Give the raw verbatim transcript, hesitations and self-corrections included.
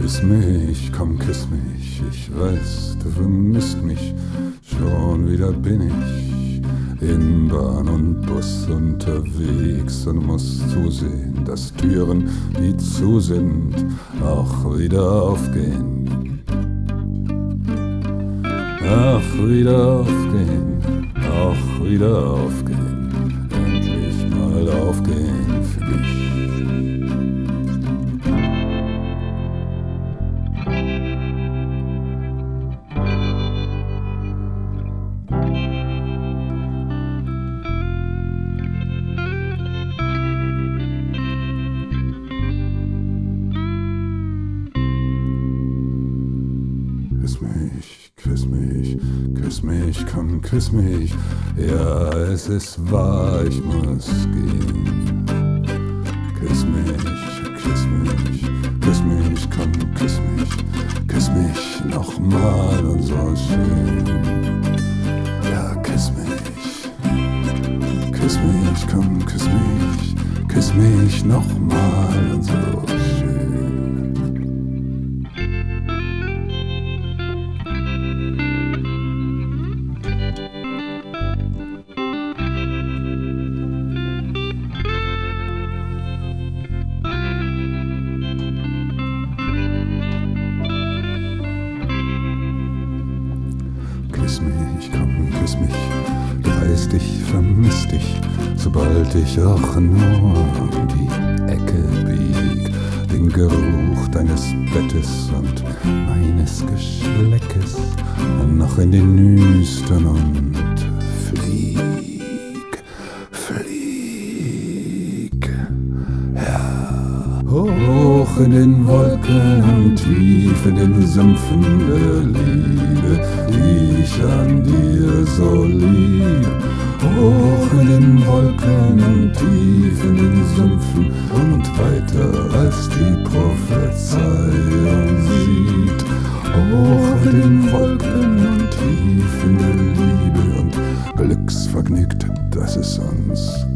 Küss mich, komm, küss mich, ich weiß, du vermisst mich, schon wieder bin ich in Bahn und Bus unterwegs und muss zusehen, dass Türen, die zu sind, auch wieder aufgehen. Auch wieder aufgehen, auch wieder aufgehen, endlich mal aufgehen für dich. Küss mich, küss mich, küss mich, komm, küss mich. Ja, es ist wahr, ich muss gehen. Küss mich, küss mich, küss mich, komm, küss mich. Küss mich nochmal und so schön. Ja, küss mich, küss mich, komm, küss mich. Küss mich nochmal und so schön. Küss mich, komm, küss mich, du weißt, ich vermiss dich, sobald ich auch nur um die Ecke bieg. Den Geruch deines Bettes und meines Geschleckes noch in den Nüstern und flieg, flieg, ja. Hoch in den Wolken und tief in den Sümpfen der Liebe, die ich an dir so lieb. Hoch in den Wolken und tief in den Sümpfen und weiter als die Prophezeiung sieht. Hoch in den Wolken und tief in der Liebe und glücksvergnügt, dass es uns